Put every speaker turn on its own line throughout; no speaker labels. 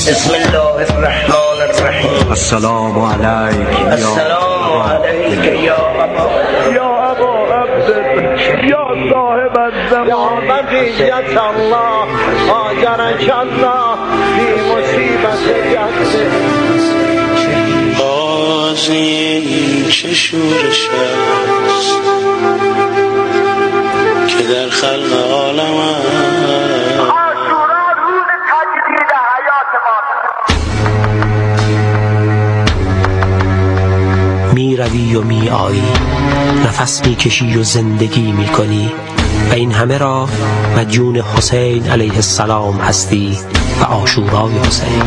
بسم الله الرحمن الرحیم.
السلام علیک
یا ابا عبد یا صاحب الزمان یا بقیت الله آجرک الله فی مصیبت جد.
باز این چه شورش است که در خلق عالم است.
عاشورا روز تجدید حیات ما.
می روی و می آیی، نفس می کشی و زندگی می کنی و این همه را مدیون حسین علیه السلام هستی و عاشورای حسین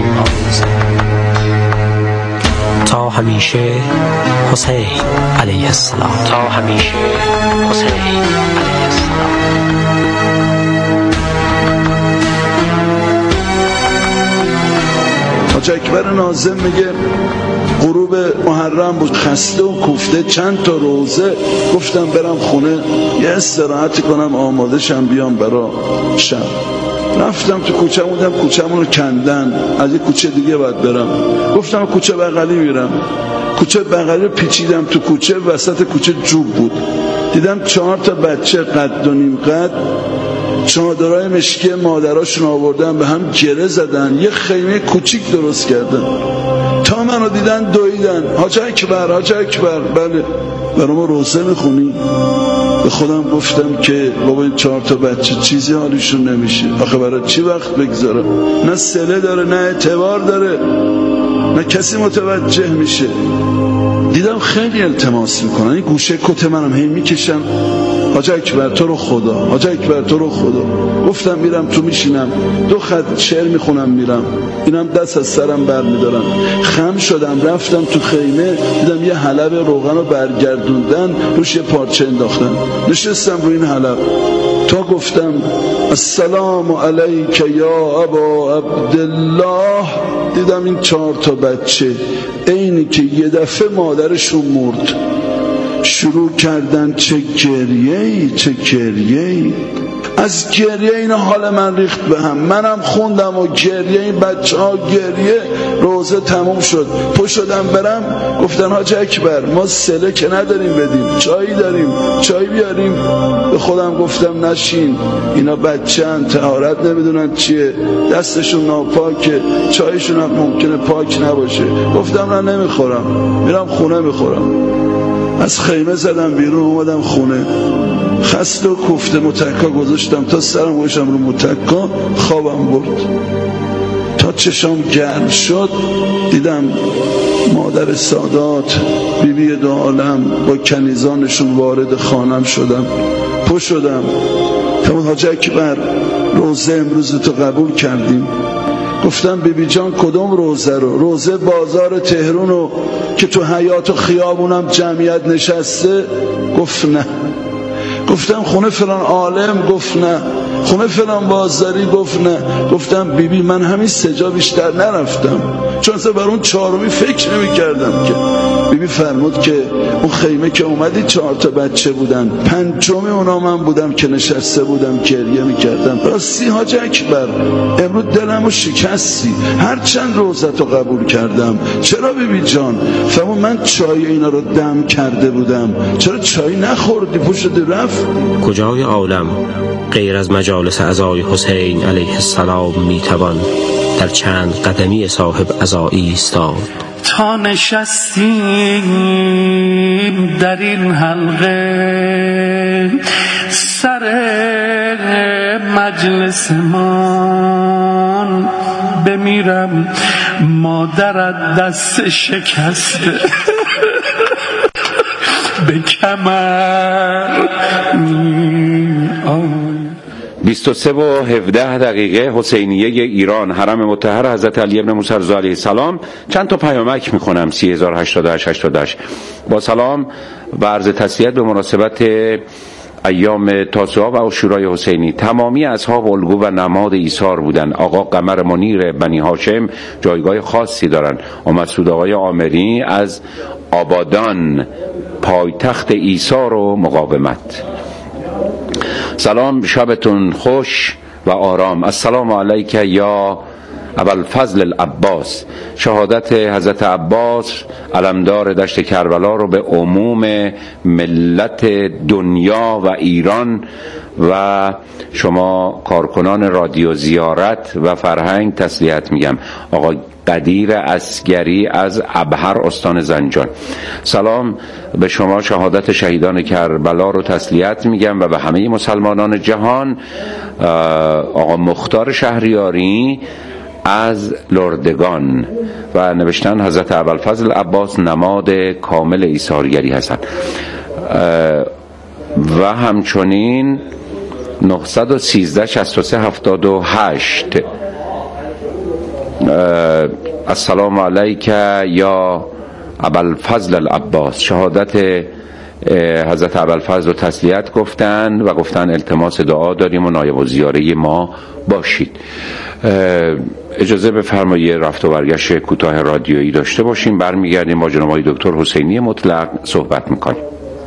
تا همیشه حسین علیه السلام.
حاج اکبر ناظم میگه غروب محرم بود، خسته و کوفته، چند تا روزه، گفتم برم خونه یه استراحتی کنم آماده شم بیام برا شب. رفتم تو کوچه بودم، کوچه‌مون رو کندن، از یه کوچه دیگه باید برم. گفتم کوچه بغلی میرم. کوچه بغلی رو پیچیدم تو کوچه، وسط کوچه جوب بود. دیدم 4 تا بچه قد و نیم قد چادرای مشکی مادراشون آوردن به هم گره زدن، یه خیمه کوچیک درست کردن. تا منو دیدن دویدن، حاج اکبر بله برای ما روزه میخونی؟ به خودم گفتم که بابا این 4 تا بچه چیزی حالیشون نمیشه، آخه برای چی وقت بگذارم؟ نه صله داره، نه اعتبار داره، نه کسی متوجه میشه. دیدم خیلی التماس میکنن، این گوشه کت منم هی میکشن، حاج اکبر تو رو خدا. گفتم میرم تو میشینم 2 خط شعر میخونم میرم، اینم دست از سرم بر میدارم. خم شدم رفتم تو خیمه، دیدم یه حلب روغن رو برگردوندن، روش یه پارچه انداختن، نشستم روی این حلب تا گفتم السلام علیک یا ابا عبدالله. دیدم این 4 تا بچه اینی که یه دفعه مادرشون مرد شروع کردن چه گریه‌ای. از گریه اینا حال من ریخت به هم، منم خوندم و گریه این بچه ها گریه. روزه تموم شد، پا شدم برم، گفتن حاج اکبر ما سله که نداریم بدیم، چایی داریم، چای بیاریم. به خودم گفتم نشین، اینا بچه ان، طهارت نمیدونن چیه، دستشون ناپاکه، چایشون هم ممکنه پاک نباشه. گفتم نه نمیخورم، میرم خونه میخورم. از خیمه زدم بیرون، اومدم خونه، خسته و کوفته متکا گذاشتم تا سرم گوشم رو متکا، خوابم برد. تا چشام گرم شد دیدم مادر سادات بیبی دو عالم با کنیزانشون وارد خانم شدم. پا شدم فرمود حاج اکبر روزه امروز تو قبول کردیم. گفتم بیبی جان کدوم روزه رو؟ روزه بازار تهرانو که تو حیاط و خیابونم جمعیت نشسته؟ گفت نه. گفتم خونه فلان عالم؟ گفت نه. خونه فلان بازاری؟ گفت نه. گفتم بیبی من همین 3 جا بیشتر نرفتم، چون اصلا بر اون 4می فکر نمی کردم که. بیبی فرمود که اون خیمه که اومدی 4 تا بچه بودن، 5می اونا من بودم که نشسته بودم گریه می کردم. راستی حاج اکبر امروز دلمو شکستی، هر چند روزتو قبول کردم. چرا بیبی جان؟ فرمود من چای اینا رو دم کرده بودم، چرا چای نخوردی پوشدی رفت؟
کجای عالم غیر از مجالس عزای حسین علیه السلام میتوان در چند قدمی صاحب عزایی ایستاد؟
تا نشستیم در این حلقه سر مجلس مان، بمیرم مادرت دست شکسته به کمر
23:17 حسینیه ایران، حرم مطهر حضرت علی ابن موسی رضا علیه السلام. چند تا پیامک میخونم. 30088 با سلام و عرض تسلیت به مناسبت ایام تاسوعا و عاشورای حسینی. تمامی اصحاب الگو و نماد ایثار بودن. آقا قمر منیر بنی هاشم جایگاه خاصی دارن. مسعود آقای عامری از آبادان، پایتخت ایثار و مقاومت. سلام، شبتون خوش و آرام. السلام علیک یا ابوالفضل العباس. شهادت حضرت عباس علمدار دشت کربلا رو به عموم ملت دنیا و ایران و شما کارکنان رادیو زیارت و فرهنگ تسلیت میگم. آقا قدیر اسگری از ابهر استان زنجان. سلام به شما شهادت شهیدان کربلا رو تسلیت میگم و به همه مسلمانان جهان. آقا مختار شهریاری از لردگان و نوشتن حضرت ابوالفضل عباس نماد کامل ایثارگری هستند. و همچنین 913 63 78 السلام علیک یا ابوالفضل العباس. شهادت حضرت ابوالفضل رو تسلیت گفتن و گفتن التماس دعا داریم و نایب الزیاره ما باشید. اجازه بفرمایید رفت و برگشت کوتاه رادیویی داشته باشیم، برمیگردیم با جناب آقای دکتر حسینی مطلق صحبت میکنیم.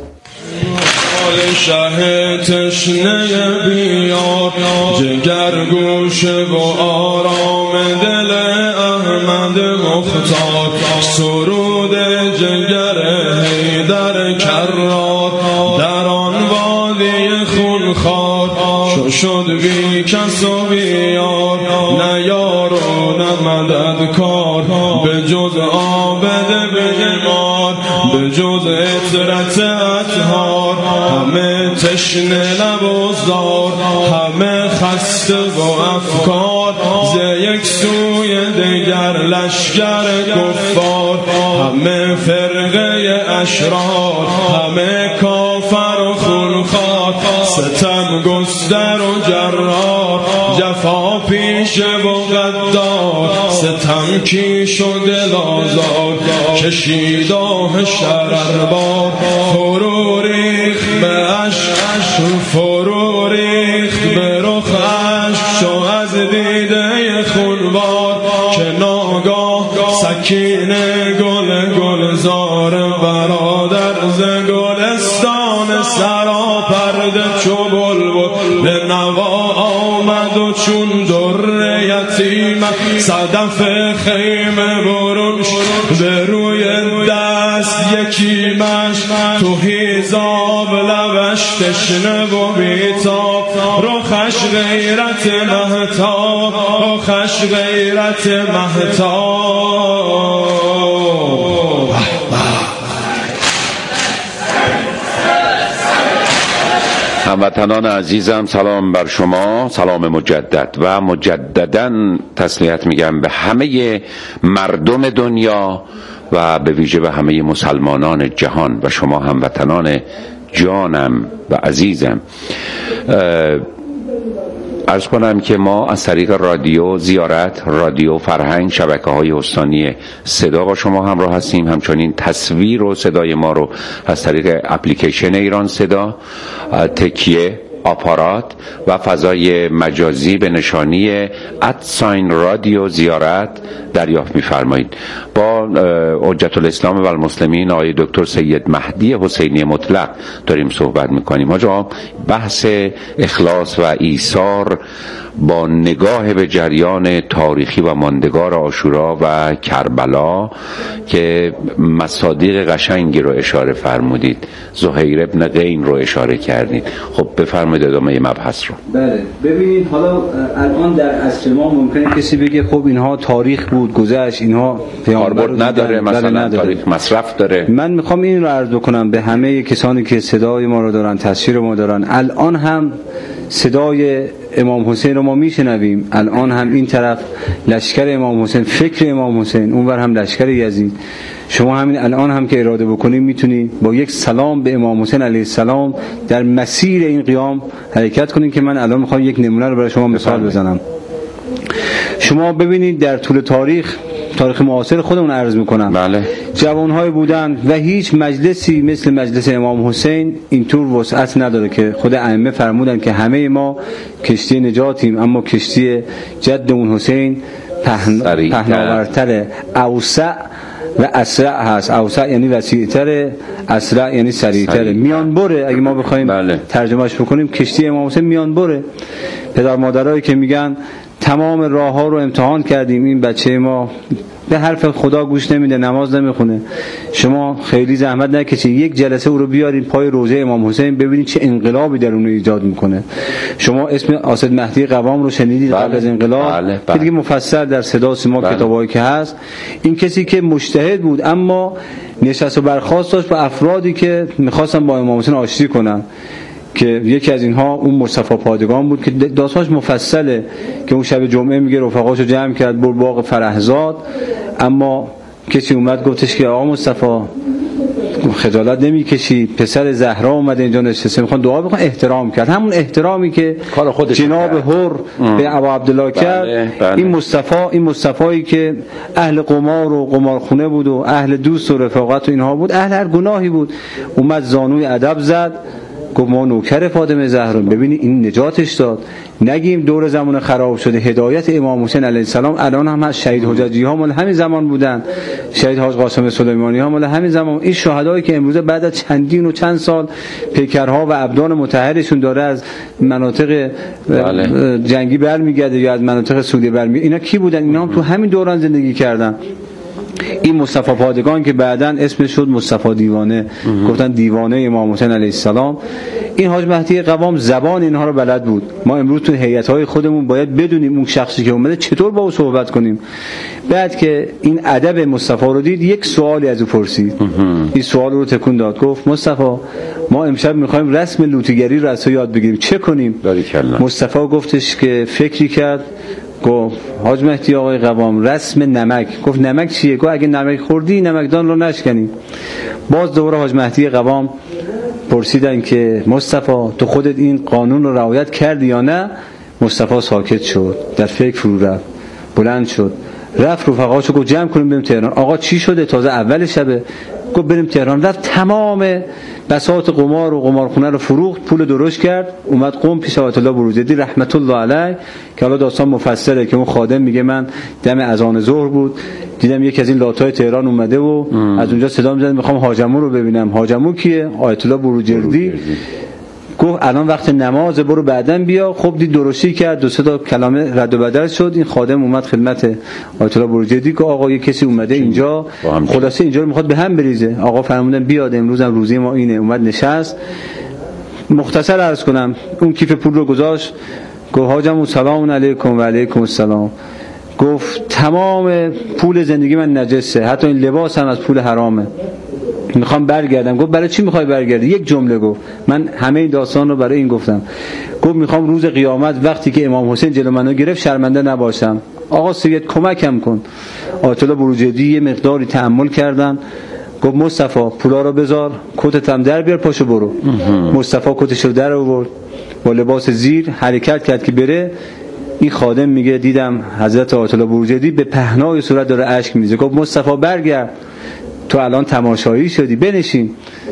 شه تشنه بیار جگر گوشه و آرام دل احمد مختار، سرود جگر حیدر کرار در آن وادی خونخوار، شد بی کس و بیار نه یار و نه مددکار، به جز عابد بیمار به جز اطرت اطهار، همه تشنه لب و زار همه خسته و افکار، ز یک سوی دیگر لشکر کفار، همه فرقه اشرار همه کافر و خونخوار، ستم گستر و جرار جفا پیشه و غدار، ستم کیش و دل آزار کشید آه شرربار، فرو ریخت به عشق فرو ریخت به رخ عشق شو از دیده خونبار، که ناگاه سکینه گل گلزار برادر ز گلستان سرا پرده چو بلبل به نوا آمد و چون در یتیم صدف خیمه برون به روی دست یکیمش تو حیزاب لبش تشنه و بیتاب، رخش غیرت مهتاب رخش غیرت مهتاب.
هموطنان عزیزم سلام بر شما، سلام مجدد و مجدداً تسلیت میگم به همه مردم دنیا و به ویژه به همه مسلمانان جهان و شما هموطنان جانم و عزیزم. عرض کنم که ما از طریق رادیو زیارت، رادیو فرهنگ، شبکه‌های استانی صدا با شما همراه هستیم. همچنین تصویر و صدای ما رو از طریق اپلیکیشن ایران صدا، تکیه، آپارات و فضای مجازی به نشانی @رادیو زیارت دریافت می‌فرمایید. با حجت الاسلام و المسلمین آقای دکتر سید مهدی حسینی مطلق داریم صحبت می‌کنیم. آقا بحث اخلاص و ایثار با نگاه به جریان تاریخی و ماندگار عاشورا و کربلا که مصادیق قشنگی رو اشاره فرمودید، زهیر ابن قین رو اشاره کردید. خب بفرمایید ادامه مبحث رو.
بله ببینید، حالا الان در عصر ما ممکنه کسی بگه خب اینها تاریخ بود گذشت، اینها
کاربرد نداره، مثلا تاریخ مصرف داره.
من میخوام این رو عرض بکنم به همه کسانی که صدای ما رو دارن، تصویر ما دارن. الان هم صدای امام حسین رو ما میشنویم، الان هم این طرف لشکر امام حسین، فکر امام حسین، اونور هم لشکر یزید. شما همین الان هم که اراده بکنید میتونید با یک سلام به امام حسین علیه السلام در مسیر این قیام حرکت کنید. که من الان میخوام یک نمونه رو برای شما مثال بزنم. شما ببینید در طول تاریخ معاصر خودمون عرض میکنم،
بله،
جوانهای بودن و هیچ مجلسی مثل مجلس امام حسین اینطور وسعت نداره که خود ائمه فرمودن که همه ما کشتی نجاتیم، اما کشتی جدمون حسین پهناورتر، اوسع و اسرع هست. اوسع یعنی وسیع‌تر، اسرع یعنی سریع‌تر، میانبره. اگه ما بخوایم ترجمهش بکنیم کشتی امام حسین میانبره. پدر مادرایی که میگن تمام راه ها رو امتحان کردیم. این بچه ما به حرف خدا گوش نمیده، نماز نمیخونه. شما خیلی زحمت نکشید، یک جلسه او رو بیارین پای روضه امام حسین ببینید چه انقلابی در اون ایجاد میکنه. شما اسم آسد مهدی قوام رو شنیدید قبل از انقلاب؟ دیگه مفصل در صدا سیما کتابایی که هست. این کسی که مجتهد بود اما نشست و برخاست داشت با افرادی که میخواستن با امام حسین آشتی کنن، که یکی از اینها اون مصطفی پادگان بود که داستانش مفصله، که اون شب جمعه میگه رفقاشو جمع کرد بر باغ فرهزاد، اما کسی اومد گفتش که آقا مصطفی خجالت نمیکشی، پسر زهرا اومده اینجا نشسته میخوان دعا بکنن. احترام کرد، همون احترامی که جناب حر به ابا عبدالله کرد. این مصطفی که اهل قمار و قمارخونه بود و اهل دوست و رفاقت و اینها بود، اهل هر گناهی بود، اومد زانوی ادب زد، گفت ما نوکر فاطمه زهرا. ببینید این نجاتش داد. نگیم دور زمان خراب شده، هدایت امام حسین علیه السلام الان هم هست. شهید حججی ها مال همین زمان بودن، شهید حاج قاسم سلیمانی ها مال همین زمان. این شهدایی که امروزه بعد از چندین و چند سال پیکرها و ابدان مطهرشون داره از مناطق جنگی برمیگرده یا از مناطق سوریه برمیگرده، اینا کی بودن؟ اینا هم تو همین دوران زندگی کردن. این مصطفی پادگان که بعداً اسمش شد مصطفی دیوانه، گفتن دیوانه امام حسین علیه السلام. این حاج مهدی قوام زبان اینها رو بلد بود. ما امروز تو هیئت‌های خودمون باید بدونیم اون شخصی که اومده چطور با او صحبت کنیم. بعد که این ادب مصطفی رو دید، یک سوالی از او پرسید. این سوال رو تکون داد، گفت مصطفی ما امشب می‌خوایم رسم لوطیگری رو از تو یاد بگیریم، چه کنیم؟ مصطفی گفتش که فکری کرد، گفت حاج مهدی آقای قوام رسم نمک. گفت نمک چیه؟ گفت اگه نمک خوردی نمکدان رو نشکنی. باز دوباره حاج مهدی قوام پرسیدن که مصطفی تو خودت این قانون رو رعایت کردی یا نه؟ مصطفی ساکت شد، در فکر فرو رفت، بلند شد، رفت رفقاشو گفت جمع کنیم بریم تهران. آقا چی شده؟ تازه اول شبه. گفت بریم تهران. رفت تمام بساط قمار و قمارخونه رو فروخت، پول درست کرد، اومد قم پیش آیت الله بروجردی رحمت الله علیه، که حالا داستان مفصله، که اون خادم میگه من دم اذان ظهر بود دیدم یکی از این لاتای تهران اومده و از اونجا صدا میزنه میخوام حاجمو رو ببینم. حاجمو کیه؟ آیت الله بروجردی. گفت الان وقت نماز، برو بعدن بیا. خب دید درشتی کرد، دو سه تا کلمه رد و بدل شد. این خادم اومد خدمت آیت الله بروجردی که آقا یه کسی اومده اینجا، خلاصه اینجا رو میخواد به هم بریزه. آقا فرمودن بیاد امروز هم روزی ما اینه. اومد نشست. مختصر عرض کنم، اون کیف پول رو گذاشت، گفت حاجمو سلام علیکم و علیکم السلام. گفت تمام پول زندگی من نجسه، حتی این لباس هم از پول حرامه، میخوام برگردم. گفت برای چی میخوای برگردی؟ یک جمله گفت، من همه این داستان رو برای این گفتم. گفت میخوام روز قیامت وقتی که امام حسین جلو منو گرفت شرمنده نباشم. آقا سید کمکم کن. آیت الله بروجردی یه مقداری تأمل کردن، گفت مصطفی پولا رو بذار، کتت هم در بیار، پاشو برو. مصطفی کتش رو در آورد، با لباس زیر حرکت کرد که بره. این خادم میگه دیدم حضرت آیت الله بروجردی به پهنای صورت داره اشک میریزه. گفت مصطفی برگرد، تو الان تماشایی شدی، بنشین.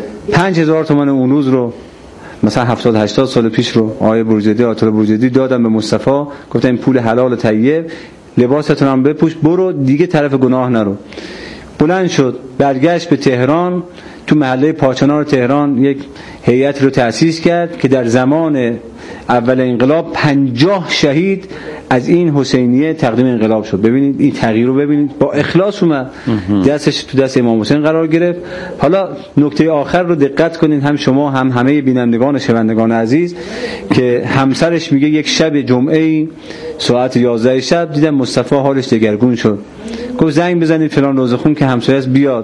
5000 تومان اون روز رو مثلا 70-80 سال پیش رو آقای بروجردی، آیت الله بروجردی دادم به مصطفی، گفتم این پول حلال طیب، لباستون هم بپوش، برو دیگه طرف گناه نرو. بلند شد، برگشت به تهران. تو محله پاچانار تهران یک هیئت رو تأسیس کرد که در زمان اول انقلاب 50 شهید از این حسینیه تقدیم انقلاب شد. ببینید این تغییر رو ببینید، با اخلاص اومد، دستش تو دست امام حسین قرار گرفت. حالا نکته آخر رو دقت کنین، هم شما هم همه بینندگان شنوندگان عزیز، که همسرش میگه یک شب جمعه ساعت 11 شب دیدم مصطفی حالش دگرگون شد. گفت زنگ بزنید فلان روزخون که همسایه‌اش بیاد.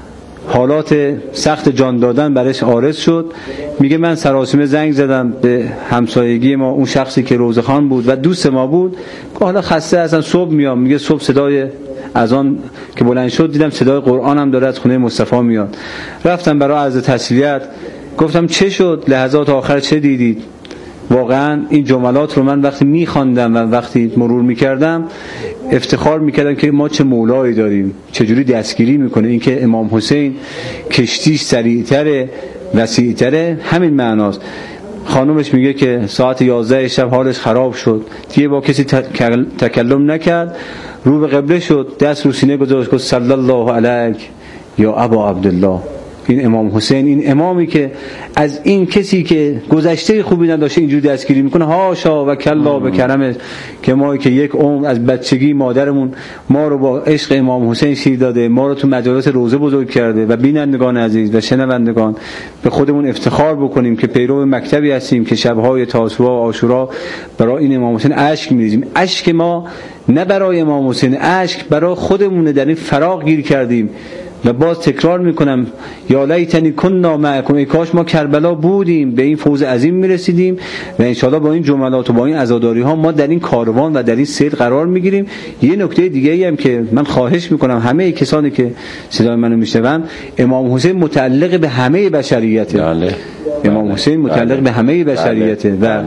حالات سخت جان دادن برش عارض شد. میگه من سراسیمه زنگ زدم به همسایگی ما، اون شخصی که روزخوان بود و دوست ما بود، که حالا خسته اصلا صبح میام. میگه صبح صدای اذان که بلند شد دیدم صدای قرآن هم داره از خونه مصطفی میاد. رفتم برای عرض تسلیت، گفتم چه شد؟ لحظات آخر چه دیدید؟ واقعا این جملات رو من وقتی میخواندم و وقتی مرور میکردم افتخار میکردم که ما چه مولایی داریم، چجوری دستگیری میکنه. این که امام حسین کشتیش سریعتره، وسیعتره، همین معناست. خانومش میگه که ساعت 11 شب حالش خراب شد، دیگه با کسی تکلم نکرد، رو به قبله شد، دست رو سینه گذاشت، گفت صلی الله علیک یا ابا عبدالله، این امام حسین، این امامی که از این کسی که گذشته خوبی نداشته اینجوری دستگیری میکنه، هاشا و کلا به کرمش، که ما که یک عمر از بچگی مادرمون ما رو با عشق امام حسین شیر داده، ما رو تو مجالس روزه بزرگ کرده و بینندگان عزیز و شنوندگان به خودمون افتخار بکنیم که پیرو مکتبی هستیم که شبهای تاسوعا و عاشورا برای این امام حسین اشک میریزیم. اشک ما نه برای امام حسین، اشک برای خودمونه، در این فراق گیر کردیم. و باز تکرار میکنم یا لیتنی کنا معکم، ای کاش ما کربلا بودیم، به این فوز عظیم میرسیدیم و انشاءالله با این جملات و با این عزاداری ها ما در این کاروان و در این سیر قرار میگیریم. یه نکته دیگه ای هم که من خواهش میکنم همه کسانی که صدای منو میشنون، امام حسین متعلق به همه بشریته. امام حسین متعلق به همه بشریته و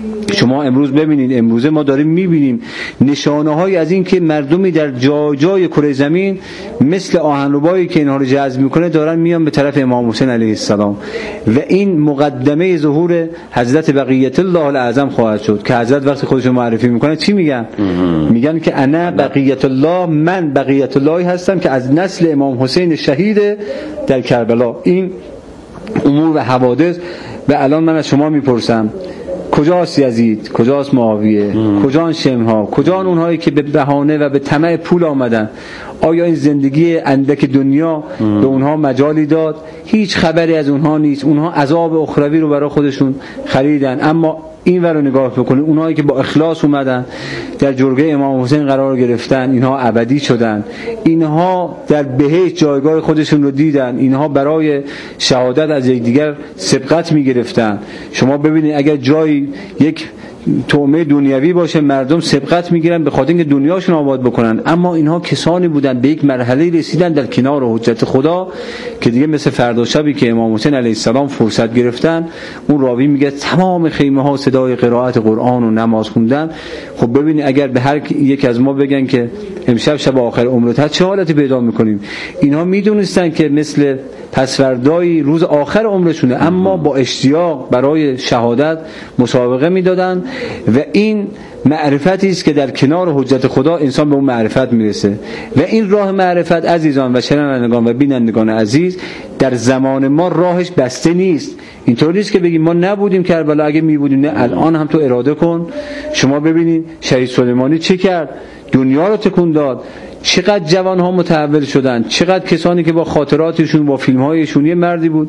شما امروز ببینید، امروزه ما داریم میبینیم نشانه های از این که مردمی در جای جای کره زمین مثل آهنربایی که اینها رو جذب میکنه دارن میان به طرف امام حسین علیه السلام و این مقدمه ظهور حضرت بقیت الله الاعظم خواهد شد که حضرت وقتی خودشون معرفی میکنه چی میگن؟ میگن که انا بقیت الله، من بقیت اللهی هستم که از نسل امام حسین شهید در کربلا. این امور و حوادث. و الان من از شما میپرسم کجاست یزید، کجاست معاویه، کجان شمها، کجان اونهایی که به بهانه و به طمع پول آمدن؟ آیا این زندگی اندک دنیا به اونها مجالی داد؟ هیچ خبری از اونها نیست. اونها عذاب اخروی رو برای خودشون خریدن. اما این ور رو نگاه بکنید، اونهایی که با اخلاص اومدن در جرگه امام حسین قرار گرفتن، اینها ابدی شدن، اینها در بهشت جایگاه خودشون رو دیدن، اینها برای شهادت از یکدیگر سبقت میگرفتن. شما ببینید اگر جای یک تومه دنیوی باشه مردم سبقت میگیرن به خاطر اینکه دنیاشون آباد بکنن، اما اینها کسانی بودن به یک مرحله رسیدن در کنار حجت خدا که دیگه مثل فردا شبی که امام حسین علیه السلام فرصت گرفتن، اون راوی میگه تمام خیمه ها صدای قرائت قرآن و نماز خوندن. خب ببینید اگر به هر یک از ما بگن که امشب شب آخر عمرت هست چه حالتی پیدا میکنیم؟ اینها میدونستن که مثل پسوردای روز آخر عمرشونه، اما با اشتیاق برای شهادت مسابقه میدادن و این معرفتی است که در کنار حجت خدا انسان به اون معرفت میرسه. و این راه معرفت عزیزان و شنوندگان و بینندگان عزیز در زمان ما راهش بسته نیست. اینطور نیست که بگیم ما نبودیم کربلا، اگه میبودیم نه الان هم تو اراده کن. شما ببینید شهید سلیمانی چه کرد؟ دنیا رو تکون داد. چقدر جوان ها متحول شدن، چقدر کسانی که با خاطراتشون با فیلم هایشون، یه مردی بود،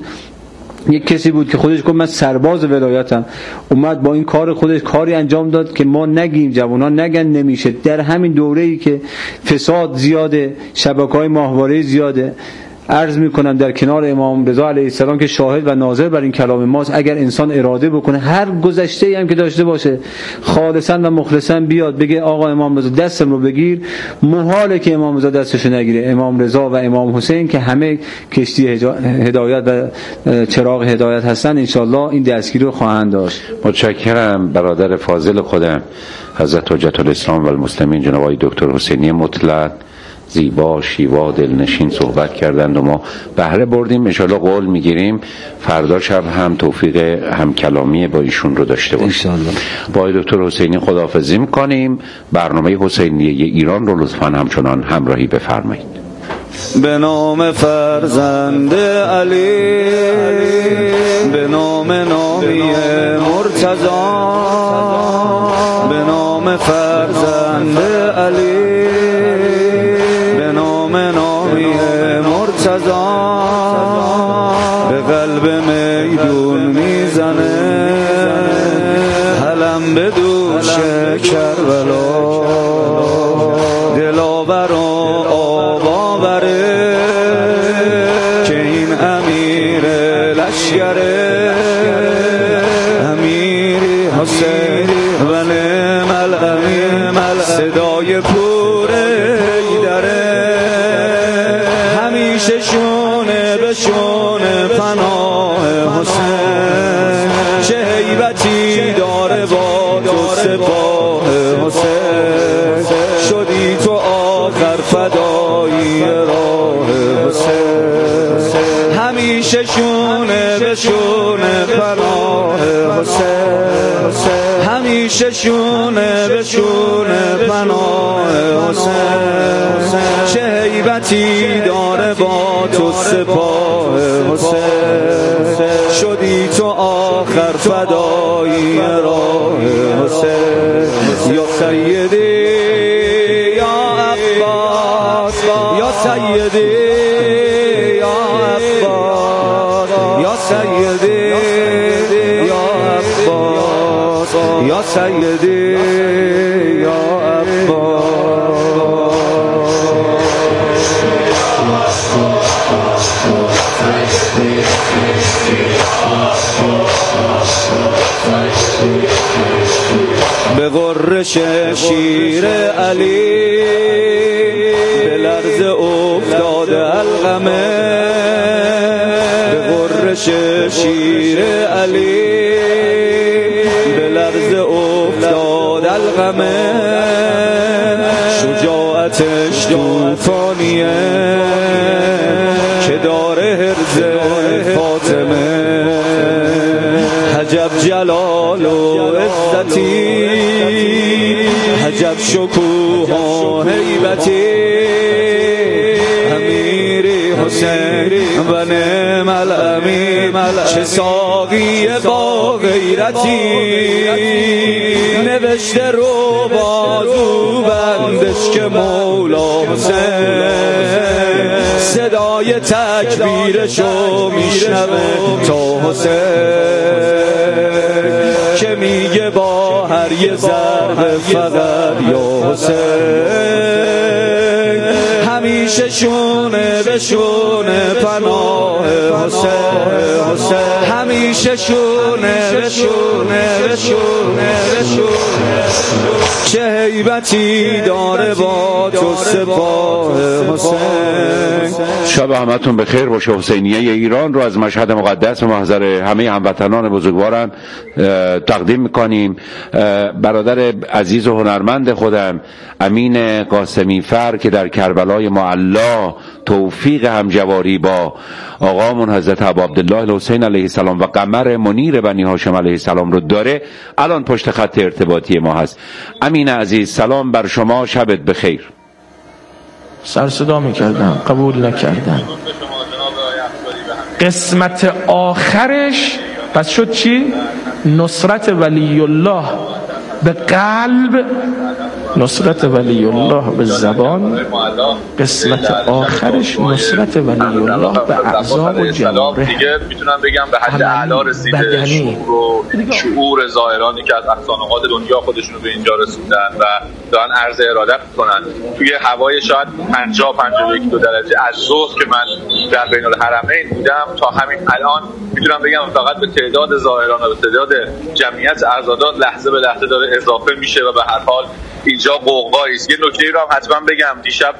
یک کسی بود که خودش گفت من سرباز ولایتم، اومد با این کار خودش کاری انجام داد که ما نگیم، جوانان نگن نمیشه. در همین دوره‌ای که فساد زیاده، شبکه‌های ماهواره زیاده، عرض میکنم در کنار امام رضا علیه السلام که شاهد و ناظر بر این کلام ماست، اگر انسان اراده بکنه هر گذشته‌ای هم که داشته باشه خالصا و مخلصا بیاد بگه آقا امام رضا دستم رو بگیر، محاله که امام رضا دستشو نگیره. امام رضا و امام حسین که همه کشتی هدایت و چراغ هدایت هستن، انشالله این دستگیری رو خواهند داشت.
متشکرم برادر فاضل خودم حضرت حجت الاسلام و المسلمین جناب آقای دکتر حسینی مطلق، زیبا، شیوا، دلنشین صحبت کردند و ما بهره بردیم. انشاءالله قول میگیریم فردا شب هم توفیق هم کلامی با ایشون رو داشته باشیم. با آقای دکتر حسینی خداحافظی میکنیم. برنامه حسینیه ایران رو لطفاً همچنان همراهی بفرمایید.
به نام فرزند علی، به نام نامی مرتضی، به نام فرزند علی، به قلب میدون میزنه حلم به دوش کربلا، دلاور و آباوره که این امیر لشگره، امیری حسین و نعم الامیر، صدای پوره داره همیشه شونه به شونه پناه حسین، چه هیبتی داره با تو سپاه حسین، شدی تو آخر فدایی راه حسین، همیشه شونه به شونه پناه حسین، همیشه شونه به شونه پناه حسین، چه هیبتی داره با تو
و سپاه حسین، شدی تو آخر فدایی راه حسین. یا سیدی یا عباس، یا سیدی یا عباس، یا سیدی یا عباس، یا سیدی یا عباس. به غرش شیر علی به لرز افتاده القمه، به غرش شیر علی به لرز افتاده القمه. شجاعتش طوفانیه که داره هرز فاطمه. عجب جلال و عزتی، عجب شکوه و هیبتی، امیری حسین و نعم الامیر. چه ساقی با غیرتی، نوشته رو بازو بندش که مولا حسین. صدای تکبیرشو میشنوه تا حسین که میگه با هر یه ضربه فقط یا حسین. همیشه شونه به شونه پناه حسین، همیشه شونه به شونه به شونه به شونه. چه هیبتی داره با تو سپاه حسین.
شب همتون بخیر باشه. حسینیه ایران رو از مشهد مقدس و محضر همه هموطنان بزرگوارم تقدیم میکنیم. برادر عزیز و هنرمند خودم امین قاسمی فر که در کربلای معلا توفیق همجواری با آقامون حضرت ابا عبدالله الحسین علیه السلام و قمر منیر بنی هاشم علیه السلام رو داره، الان پشت خط ارتباطی ما هست. امین عزیز سلام بر شما، شبت بخیر.
سر صدا میکردم قبول نکردن. قسمت آخرش پس شد چی؟ نصرت ولی الله به قلب، نصرت ولی الله به زبان، قسمت آخرش نصرت ولی الله به اعضا و جوارح.
دیگه میتونم بگم به حد اعلی رسیده. شعور ظاهرانی که از اقصانقات دنیا خودشونو به اینجا رسوندن و دارن عرض ارادت میکنن توی هوای شاید 50-52 درجه از ظهر که من در بین الحرمین بودم تا همین الان میتونم بگم فقط به تعداد ظاهران و به تعداد جمعیت عرضادات لحظه به لحظه داره اضافه میشه و به هر حال اینجا قوقایی است. یه نکته رو هم حتما بگم. دیشب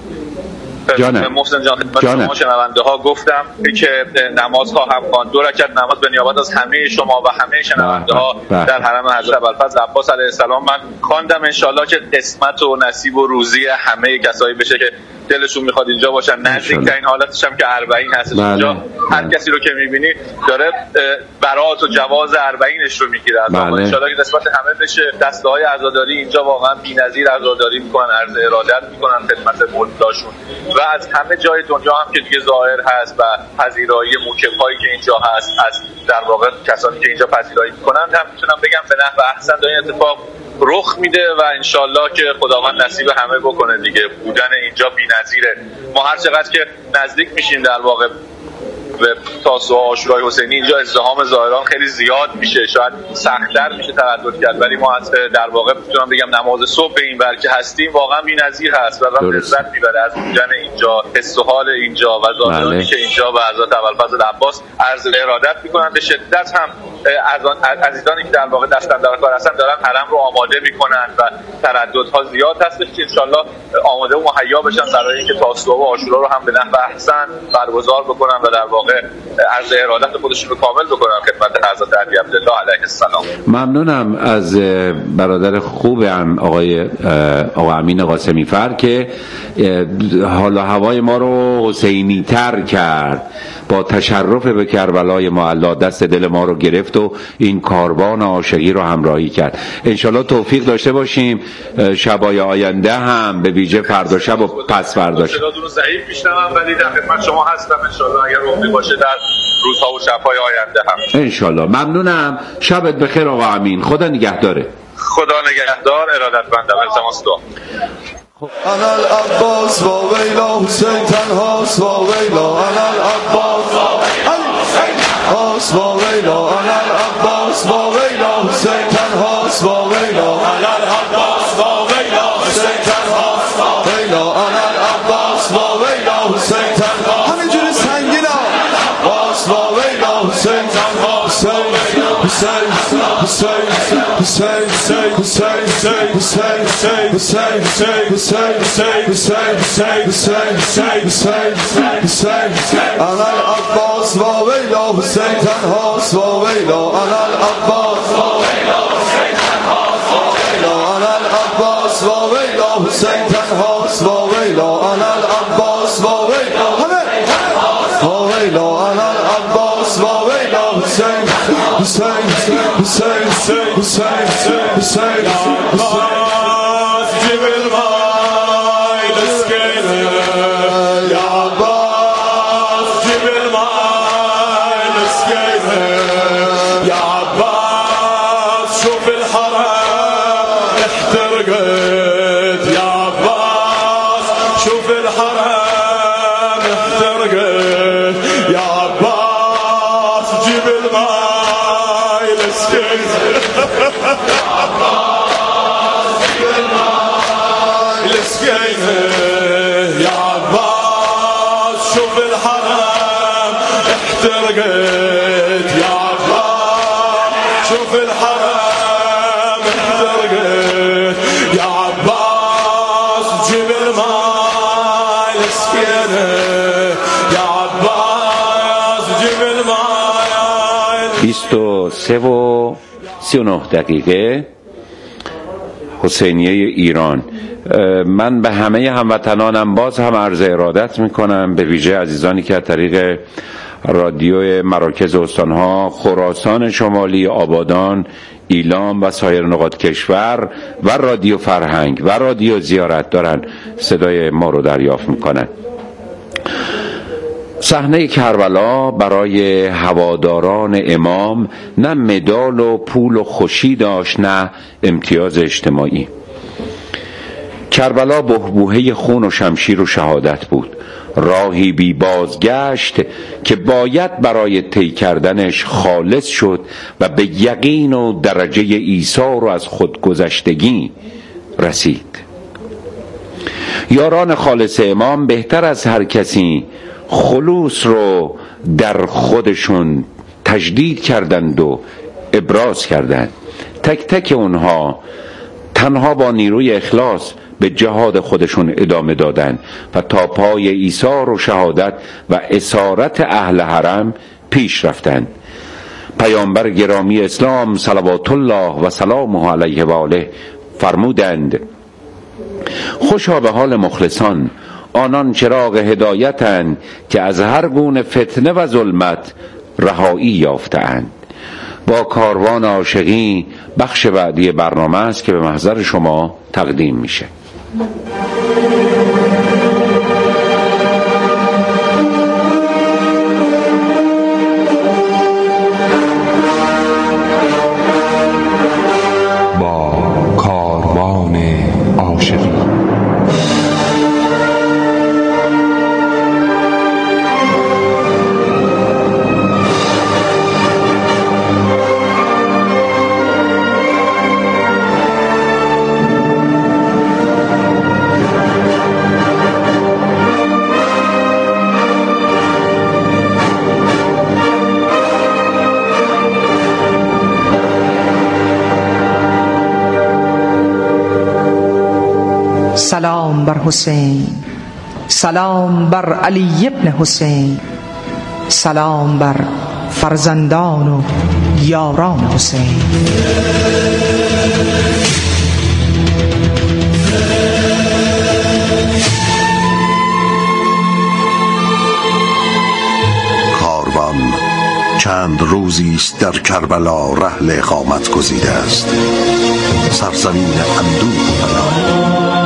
محسن جان خدمت شما شنونده ها گفتم که نماز خواهم خواند، 2 رکعت نماز به نیابت از همه شما و همه شنونده ها در حرم حضرت ابوالفضل عباس علیه السلام من خواندم. انشالله که قسمت و نصیب و روزی همه کسایی بشه که دلشون میخواد اینجا باشن. نزدیکترین حالتش هم که 40 هستش. اینجا هر کسی رو که میبینی داره برات و جواز 40ش رو میگیره. انشالله که قسمت همه بشه. دسته‌های عزاداری اینجا واقعا بی‌نظیر عزاداری میکنن، عرض ارادت میکنن خدمت مولداشون و از همه جای دنیا هم که دیگه ظاهر هست و پذیرایی موکب‌هایی که اینجا هست از در واقع کسانی که اینجا پذیرایی میکنن هم میتونم بگم به نحو احسن این اتفاق رخ میده و انشالله که خداوند نصیب همه بکنه دیگه. بودن اینجا بی‌نظیره. ما هر چقدر که نزدیک میشیم در واقع به تاسوعا عاشورای حسینی اینجا ازدحام ظاهران خیلی زیاد میشه، شاید سخت‌تر میشه تردد کرد، ولی ما در واقع میتونم بگم نماز صبح این بلکه هستیم واقعا بی‌نظیر هست و لذت میبره از بودن اینجا، حس و حال اینجا و ظاهرانی که اینجا به حضرت ابوالفضل عباس عرض ارادت میکنن. به شدت هم عزیزانی که در واقع دستن در کار هستن دارن حرم رو آماده میکنن و ترددها زیاد هستش که انشالله آماده و مهیا بشن برای اینکه تاسوعا و عاشورا رو هم به نحو احسن برگزار بکنن و در واقع عرض ارادت خودشون رو کامل بکنن خدمت حضرت علی عبدالله علیه السلام.
ممنونم از برادر خوبم آقا امین قاسمی فر که حال و هوای ما رو و حسینی تر کرد. با تشرف به کربلای معلا دست دل ما رو گرفت و این کاروان عاشقی رو همراهی کرد. انشالله توفیق داشته باشیم شبای آینده هم، به ویژه فردا شب و پس فردا شب.
صداتون رو ضعیف میشنوم ولی در خدمت شما هستم انشالله اگر عمری باشه در روزها و شب‌های آینده هم.
انشالله. ممنونم. شبت بخیر آقا امین. خدا نگهداره.
خدا نگهدار. ارادتمندم. التماس دعا.
انا العباس و ویلا حسین تنهاست و ویلا انا العباس و ویلا انا العباس و ویلا حسین تنهاست و ویلا انا العباس و ویلا حسین تنهاست و ویلا انا العباس و ویلا حسین تنهاست. همینجوری سنگینا باس و ویلا حسین تنهاست. حسین حسین حسین حسین حسین حسین حسین حسین حسین حسین حسین حسین حسین انا العباس و ویلا حسین تنهاست و ویلا انا العباس و ویلا حسین تنهاست و ویلا انا العباس و ویلا حسین تنهاست و ویلا انا العباس و ویلا و ویلا انا العباس و ویلا حسین حسین حسین حسین حسین حسین
سه و 39 دقیقه حسینیه ایران. من به همه هموطنانم باز هم عرض ارادت میکنم، به ویژه عزیزانی که از طریق رادیو مراکز استانها خراسان شمالی، آبادان، ایلام و سایر نقاط کشور و رادیو فرهنگ و رادیو زیارت دارن صدای ما رو دریافت میکنن. صحنه کربلا برای هواداران امام نه مدال و پول و خوشی داشت نه امتیاز اجتماعی. کربلا بحبوحه خون و شمشیر و شهادت بود، راهی بی بازگشت که باید برای طی کردنش خالص شد و به یقین و درجه ایثار و از خودگذشتگی رسید. یاران خالص امام بهتر از هر کسی خلوص رو در خودشون تجدید کردند و ابراز کردند. تک تک اونها تنها با نیروی اخلاص به جهاد خودشون ادامه دادن و تا پای ایثار و شهادت و اسارت اهل حرم پیش رفتند. پیامبر گرامی اسلام صلوات الله و سلامه علیه و آله فرمودند: خوشا به حال مخلصان، آنان چراغ هدایتند که از هر گونه فتنه و ظلمت رهایی یافتند. با کاروان عاشقی بخش بعدی برنامه است که به محضر شما تقدیم میشه.
با کاروان عاشقی.
سلام بر حسین، سلام بر علی ابن حسین، سلام بر فرزندان و یاران حسین.
چند روزی است در کربلا رحل اقامت گزیده است، سرزمین اندوه و ناله.